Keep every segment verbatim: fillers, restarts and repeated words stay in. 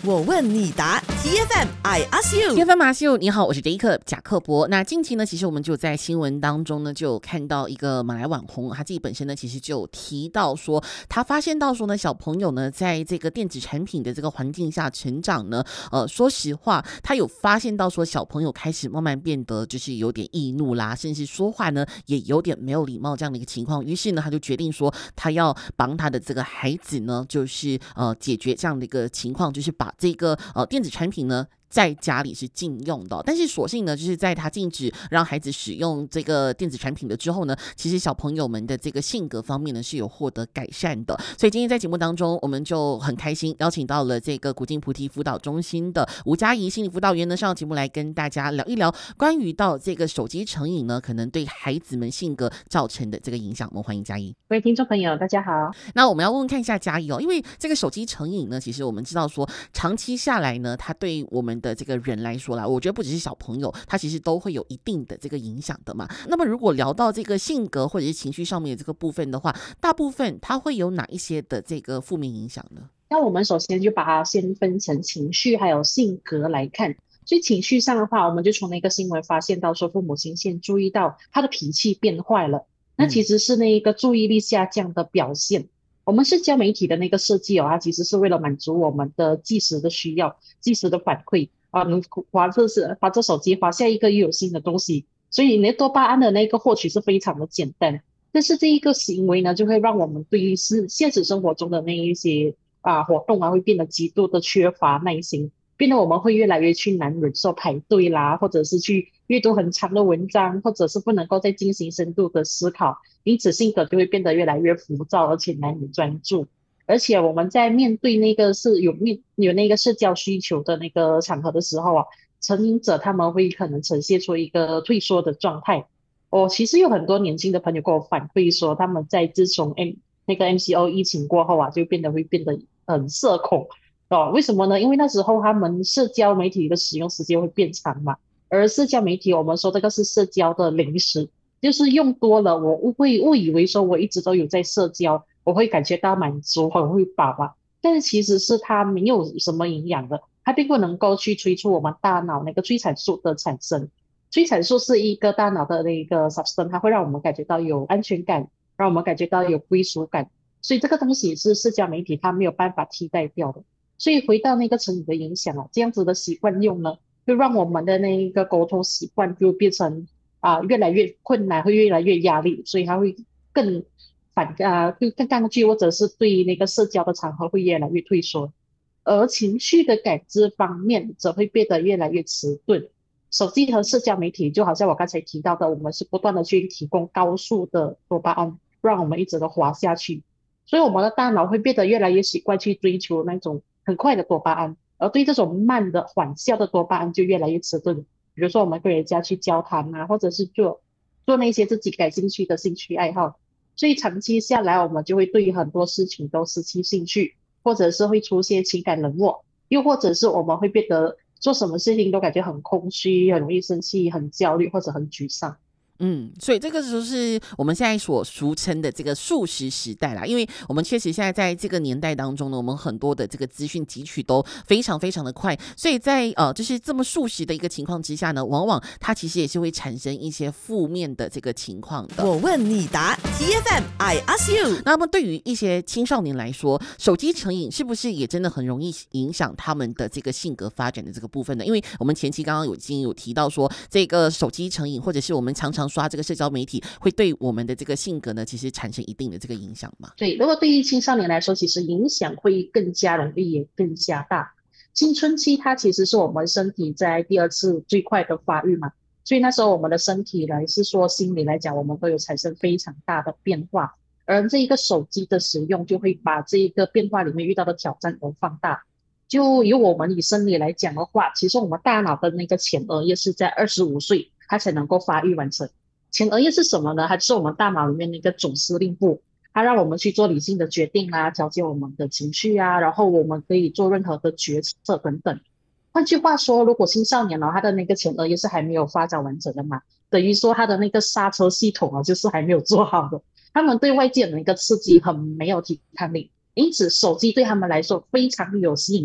我问你答 T F M I ask you T F M I ask you， 你好，我是杰克贾克伯。那近期呢，其实我们就在新闻当中呢，就有看到一个马来网红，他自己本身呢，其实就有提到说，他发现到说呢，小朋友呢，在这个电子产品的这个环境下成长呢，呃，说实话，他有发现到说，小朋友开始慢慢变得就是有点易怒啦，甚至说话呢也有点没有礼貌这样的一个情况。于是呢，他就决定说，他要帮他的这个孩子呢，就是呃解决这样的一个情况，就是把这个呃电子产品呢。在家里是禁用的，但是所幸呢，就是在他禁止让孩子使用这个电子产品的之后呢，其实小朋友们的这个性格方面呢是有获得改善的。所以今天在节目当中，我们就很开心邀请到了这个古晋菩提辅导中心的吴佳怡心理辅导员呢上节目来跟大家聊一聊关于到这个手机成瘾呢可能对孩子们性格造成的这个影响。我们欢迎佳怡。 各位听众朋友大家好。 那我们要问问看一下佳怡哦，因为这个手机成瘾呢，其实我们知道说长期下来呢，它对我们的这个人来说啦，我觉得不只是小朋友，他其实都会有一定的这个影响的嘛。那么如果聊到这个性格或者是情绪上面的这个部分的话，大部分它会有哪一些的这个负面影响呢？ 那我们首先就把它先分成情绪还有性格来看。所以情绪上的话，我们就从那个新闻发现到说，父母亲先注意到他的脾气变坏了，那其实是那一个注意力下降的表现。嗯我们社交媒体的那个设计哦，它其实是为了满足我们的即时的需要、即时的反馈啊。你划这是划这手机，划下一个又有新的东西，所以你的多巴胺的那个获取是非常的简单。但是这一个行为呢，就会让我们对于是现实生活中的那一些啊活动啊，会变得极度的缺乏耐心，变得我们会越来越去难忍受排队啦，或者是去阅读很长的文章，或者是不能够再进行深度的思考。因此性格就会变得越来越浮躁，而且难以专注。而且我们在面对那个是有面有那个社交需求的那个场合的时候啊，成瘾者他们会可能呈现出一个退缩的状态。哦，其实有很多年轻的朋友跟我反馈说，他们在自从 M 那个 M C O 疫情过后啊，就变得会变得很社恐。哦，为什么呢？因为那时候他们社交媒体的使用时间会变长嘛，而社交媒体我们说这个是社交的零食。就是用多了，我误会误以为说我一直都有在社交，我会感觉到满足，很会饱啊。但是其实是它没有什么营养的，它并不能够去催促我们大脑那个催产素的产生。催产素是一个大脑的那个 substance，它会让我们感觉到有安全感，让我们感觉到有归属感。所以这个东西是社交媒体它没有办法替代掉的。所以回到那个成瘾的影响啊，这样子的习惯用呢，会让我们的那一个沟通习惯就变成啊、越来越困难，会越来越压力，所以他会更反啊，会更抗拒，或者是对那个社交的场合会越来越退缩。而情绪的感知方面则会变得越来越迟钝。手机和社交媒体就好像我刚才提到的，我们是不断的去提供高速的多巴胺，让我们一直的滑下去，所以我们的大脑会变得越来越习惯去追求那种很快的多巴胺，而对这种慢的缓效的多巴胺就越来越迟钝。比如说我们跟人家去交谈啊，或者是做做那些自己感兴趣的兴趣爱好，所以长期下来，我们就会对于很多事情都失去兴趣，或者是会出现情感冷漠，又或者是我们会变得做什么事情都感觉很空虚，很容易生气，很焦虑或者很沮丧。 嗯，所以这个就是我们现在所俗称的这个速食时代啦，因为我们确实现在在这个年代当中呢，我们很多的这个资讯汲取都非常非常的快，所以在呃就是这么速食的一个情况之下呢，往往它其实也是会产生一些负面的这个情况的。 我问你答 T F M I ask you。 那么对于一些青少年来说，手机成瘾是不是也真的很容易影响他们的这个性格发展的这个部分呢？因为我们前期刚刚有已经有提到说，这个手机成瘾或者是我们常常刷这个社交媒体会对我们的这个性格呢其实产生一定的这个影响嘛。 对，如果对于青少年来说，其实影响会更加容易也更加大。青春期它其实是我们身体在第二次最快的发育嘛，所以那时候我们的身体来是说心理来讲，我们都有产生非常大的变化，而这一个手机的使用就会把这一个变化里面遇到的挑战而放大。就由我们以生理来讲的话，其实我们大脑的那个前额叶是在二十五岁它才能够发育完成。前额叶是什么呢？它就是我们大脑里面那个总司令部，它让我们去做理性的决定啊，调节我们的情绪啊，然后我们可以做任何的决策等等。换句话说，如果青少年呢，他的那个前额叶是还没有发展完整的嘛，等于说他的那个刹车系统啊，就是还没有做好的，他们对外界的一个刺激很没有抵抗力，因此手机对他们来说非常有吸引力，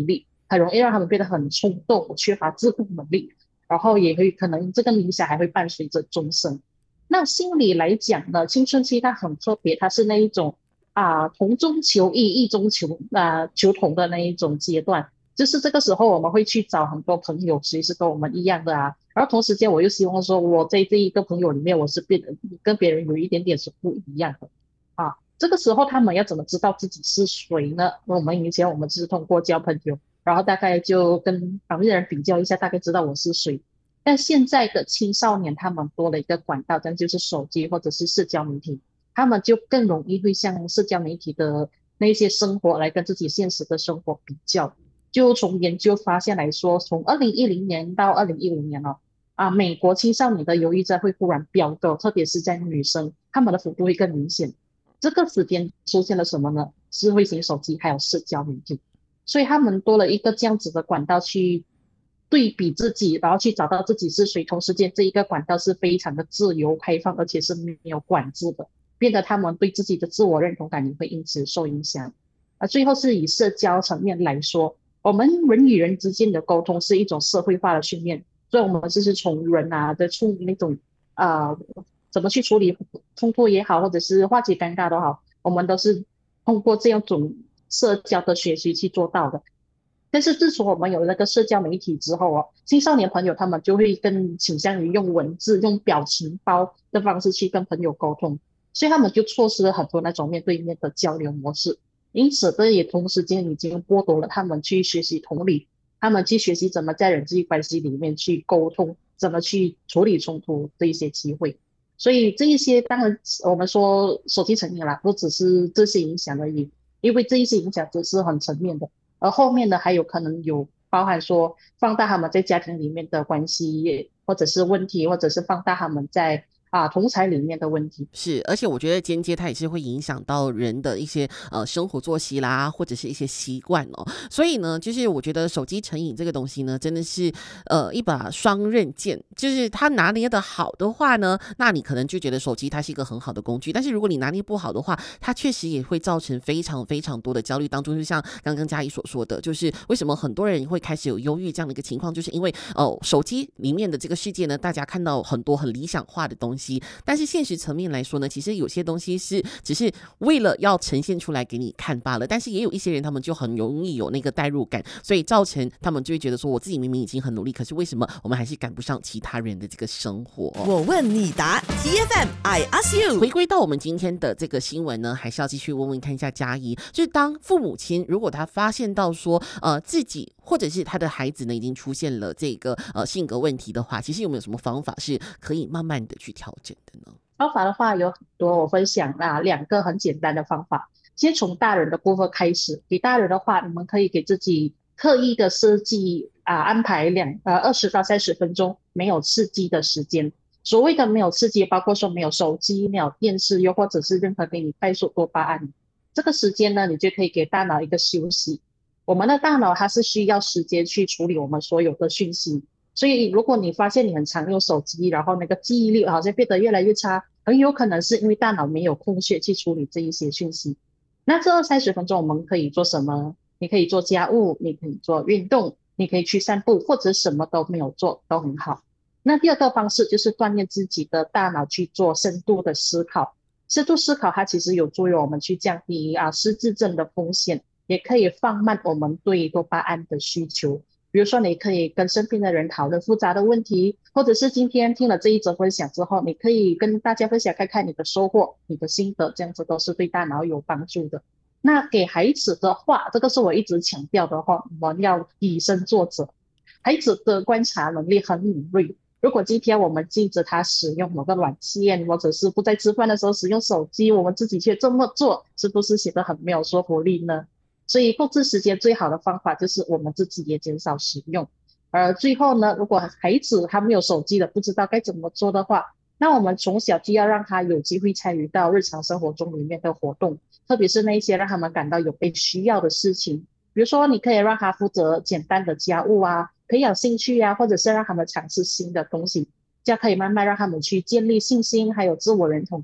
很容易让他们变得很冲动，缺乏自控能力，然后也会可能这个影响还会伴随着终身。那心理来讲呢，青春期它很特别，它是那一种啊同中求异，异中求啊求同的那一种阶段。就是这个时候我们会去找很多朋友，谁是跟我们一样的啊。然后同时间我又希望说，我在这一个朋友里面，我是变得跟别人有一点点是不一样的啊。这个时候他们要怎么知道自己是谁呢？我们以前我们是通过交朋友，然后大概就跟旁边的人比较一下，大概知道我是谁。但现在的青少年他们多了一个管道，这就是手机或者是社交媒体，他们就更容易会向社交媒体的那些生活来跟自己现实的生活比较。就从研究发现来说，从二零一零年到二零一五年哦，啊，美国青少年的忧郁症会忽然飙高，特别是在女生，他们的幅度会更明显。这个时间出现了什么呢？智慧型手机还有社交媒体，所以他们多了一个这样子的管道去对比自己，然后去找到自己是谁。同时间，这一个管道是非常的自由开放，而且是没有管制的，变得他们对自己的自我认同感也会因此受影响。啊，最后是以社交层面来说。我们人与人之间的沟通是一种社会化的训练，所以我们就是从人啊的处那种呃怎么去处理冲突也好，或者是化解尴尬都好，我们都是通过这样种社交的学习去做到的。但是自从我们有那个社交媒体之后哦，青少年朋友他们就会更倾向于用文字、用表情包的方式去跟朋友沟通，所以他们就错失了很多那种面对面的交流模式。因此，这也同时间已经剥夺了他们去学习同理，他们去学习怎么在人际关系里面去沟通，怎么去处理冲突的一些机会。所以这一些当然我们说手机成瘾啦，不只是这些影响而已，因为这一些影响只是很层面的，而后面的还有可能有包含说放大他们在家庭里面的关系，或者是问题，或者是放大他们在啊同才里面的问题。 是，而且我觉得间接它也是会影响到人的一些呃生活作息啦，或者是一些习惯哦。所以呢，就是我觉得手机成瘾这个东西呢，真的是呃一把双刃剑。就是它拿捏的好的话呢，那你可能就觉得手机它是一个很好的工具。但是如果你拿捏不好的话，它确实也会造成非常非常多的焦虑当中。就像刚刚嘉怡所说的，就是为什么很多人会开始有忧郁这样的一个情况，就是因为哦、呃、手机里面的这个世界呢，大家看到很多很理想化的东西。但是现实层面来说呢，其实有些东西是只是为了要呈现出来给你看罢了。但是也有一些人，他们就很容易有那个代入感，所以造成他们就会觉得说，我自己明明已经很努力，可是为什么我们还是赶不上其他人的这个生活？ 我问你答 ，T F M I ask you。 回归到我们今天的这个新闻呢，还是要继续问问看一下嘉怡，就是当父母亲如果他发现到说，呃，自己或者是他的孩子呢已经出现了这个呃性格问题的话，其实有没有什么方法是可以慢慢的去调整的呢？ 方法的话有很多，我分享啊两个很简单的方法。先从大人的部分开始，给大人的话，你们可以给自己刻意的设计啊安排两呃二十到三十分钟没有刺激的时间。所谓的没有刺激，包括说没有手机、没有电视，又或者是任何给你快速多巴胺。这个时间呢，你就可以给大脑一个休息。我们的大脑它是需要时间去处理我们所有的讯息，所以如果你发现你很常用手机，然后那个记忆力好像变得越来越差，很有可能是因为大脑没有空隙去处理这一些讯息。那这二三十分钟我们可以做什么？你可以做家务，你可以做运动，你可以去散步，或者什么都没有做都很好。那第二个方式就是锻炼自己的大脑去做深度的思考。深度思考它其实有助于我们去降低啊失智症的风险，也可以放慢我们对多巴胺的需求。比如说你可以跟身边的人讨论复杂的问题，或者是今天听了这一则分享之后，你可以跟大家分享看看你的收获、你的心得，这样子都是对大脑有帮助的。那给孩子的话，这个是我一直强调的话，我们要以身作则。孩子的观察能力很敏锐，如果今天我们禁止他使用某个软件，或者是不在吃饭的时候使用手机，我们自己却这么做，是不是显得很没有说服力呢？所以控制时间最好的方法就是我们自己也减少使用。而最后呢，如果孩子他没有手机的，不知道该怎么做的话，那我们从小就要让他有机会参与到日常生活中里面的活动，特别是那一些让他们感到有被需要的事情。比如说，你可以让他负责简单的家务啊，培养兴趣啊，或者是让他们尝试新的东西，这样可以慢慢让他们去建立信心，还有自我认同感。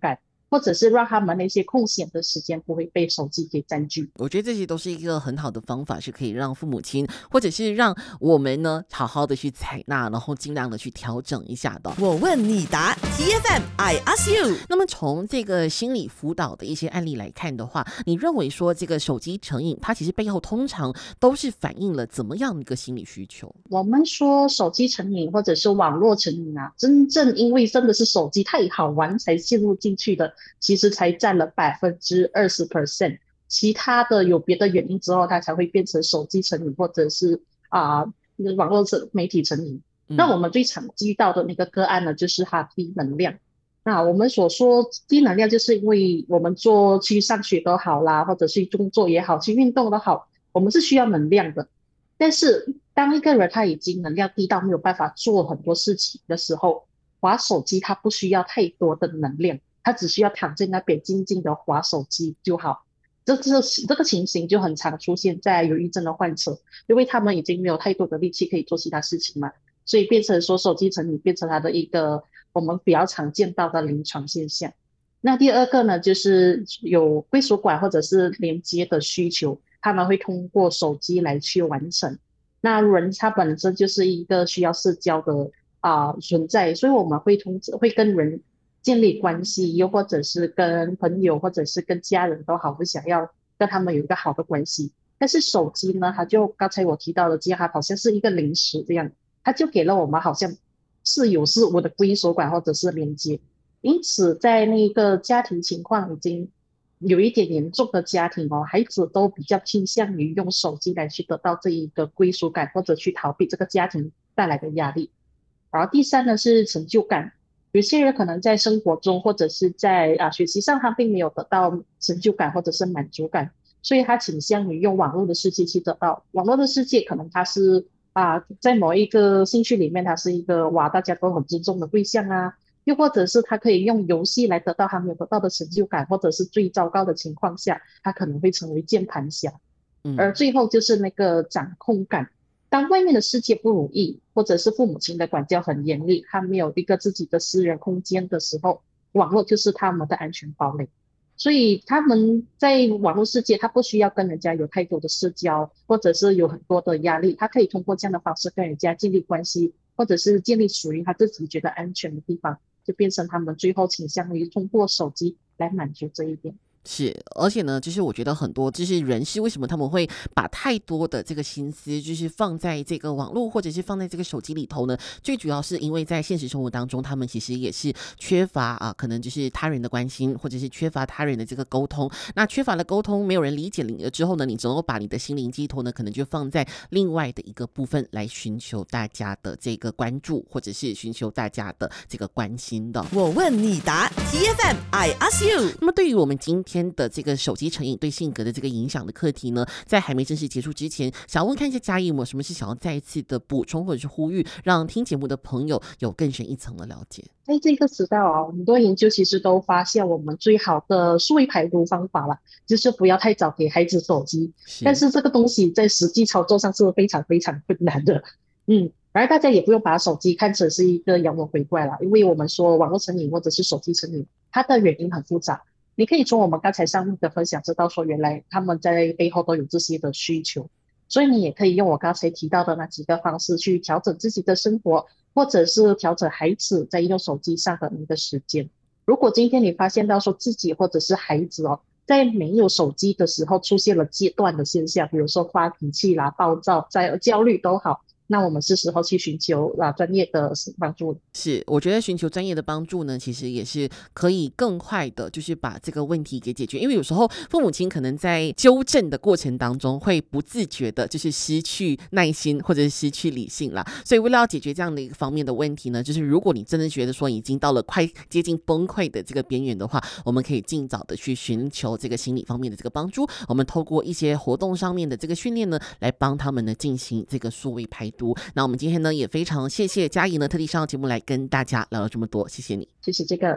或者是让他们那些空闲的时间不会被手机给占据。 我觉得这些都是一个很好的方法，是可以让父母亲或者是让我们呢好好的去采纳，然后尽量的去调整一下的。 我问你答 T F M I ask you。 那么从这个心理辅导的一些案例来看的话，你认为说这个手机成瘾它其实背后通常都是反映了怎么样的一个心理需求？ 我们说手机成瘾或者是网络成瘾啊，真正因为真的是手机太好玩才陷入进去的，其实才占了百分之二十 percent， 其他的有别的原因之后，它才会变成手机成瘾或者是啊、呃、网络媒体成瘾。 嗯、 那我们最常遇到的那个个案呢，就是它低能量。那我们所说低能量，就是因为我们做去上学都好啦，或者去工作也好，去运动都好，我们是需要能量的。但是当一个人他已经能量低到没有办法做很多事情的时候，滑手机他不需要太多的能量，他只需要躺在那边静静的滑手机就好。这这这个情形就很常出现在忧郁症的患者，因为他们已经没有太多的力气可以做其他事情嘛，所以变成说手机成瘾变成他的一个我们比较常见到的临床现象。那第二个呢，就是有归属感或者是连接的需求，他们会通过手机来去完成。那人他本身就是一个需要社交的啊、呃、存在，所以我们会通会跟人建立关系，又或者是跟朋友或者是跟家人都好，会想要跟他们有一个好的关系。但是手机呢，它就刚才我提到的这样，它好像是一个零食这样，它就给了我们好像是有是无的归属感或者是连接。因此在那个家庭情况已经有一点严重的家庭哦，孩子都比较倾向于用手机来去得到这一个归属感，或者去逃避这个家庭带来的压力。然后第三呢是成就感，有些人可能在生活中或者是在啊学习上他并没有得到成就感或者是满足感，所以他倾向于用网络的世界去得到。网络的世界可能他是啊在某一个兴趣里面他是一个哇大家都很尊重的对象啊，又或者是他可以用游戏来得到他没有得到的成就感，或者是最糟糕的情况下他可能会成为键盘侠。而最后就是那个掌控感，当外面的世界不如意，或者是父母亲的管教很严厉，他没有一个自己的私人空间的时候，网络就是他们的安全堡垒。所以他们在网络世界他不需要跟人家有太多的社交，或者是有很多的压力，他可以通过这样的方式跟人家建立关系，或者是建立属于他自己觉得安全的地方，就变成他们最后倾向于通过手机来满足这一点。 是，而且呢，就是我觉得很多就是人是为什么他们会把太多的这个心思就是放在这个网络或者是放在这个手机里头呢？最主要是因为在现实生活当中，他们其实也是缺乏啊，可能就是他人的关心，或者是缺乏他人的这个沟通。那缺乏了沟通，没有人理解你了之后呢，你只能够把你的心灵寄托呢，可能就放在另外的一个部分来寻求大家的这个关注，或者是寻求大家的这个关心的。 我问你答 T F M I ask you。 那么对于我们今天的这个手机成瘾对性格的这个影响的课题呢，在还没正式结束之前，想问看一下嘉怡有没有什么是想要再一次的补充或者是呼吁，让听节目的朋友有更深一层的了解。 在这个时代哦，很多研究其实都发现，我们最好的数位排毒方法了，就是不要太早给孩子手机。是但是这个东西在实际操作上是非常非常困难的。嗯，而大家也不用把手机看成是一个妖魔鬼怪了，因为我们说网络成瘾或者是手机成瘾，它的原因很复杂。你可以从我们刚才上面的分享知道说，原来他们在背后都有这些的需求，所以你也可以用我刚才提到的那几个方式去调整自己的生活，或者是调整孩子在用手机上的那个时间。如果今天你发现到说自己或者是孩子哦，在没有手机的时候出现了戒断的现象，比如说发脾气啦、暴躁、在焦虑都好，那我们是时候去寻求啊专业的帮助。 是，我觉得寻求专业的帮助呢，其实也是可以更快的，就是把这个问题给解决。因为有时候父母亲可能在纠正的过程当中，会不自觉的，就是失去耐心或者是失去理性啦。所以为了要解决这样的一个方面的问题呢，就是如果你真的觉得说已经到了快接近崩溃的这个边缘的话，我们可以尽早的去寻求这个心理方面的这个帮助。我们透过一些活动上面的这个训练呢，来帮他们呢进行这个数位排毒。那我们今天呢也非常谢谢嘉怡呢特地上节目来跟大家聊了这么多，谢谢你， 谢谢这个。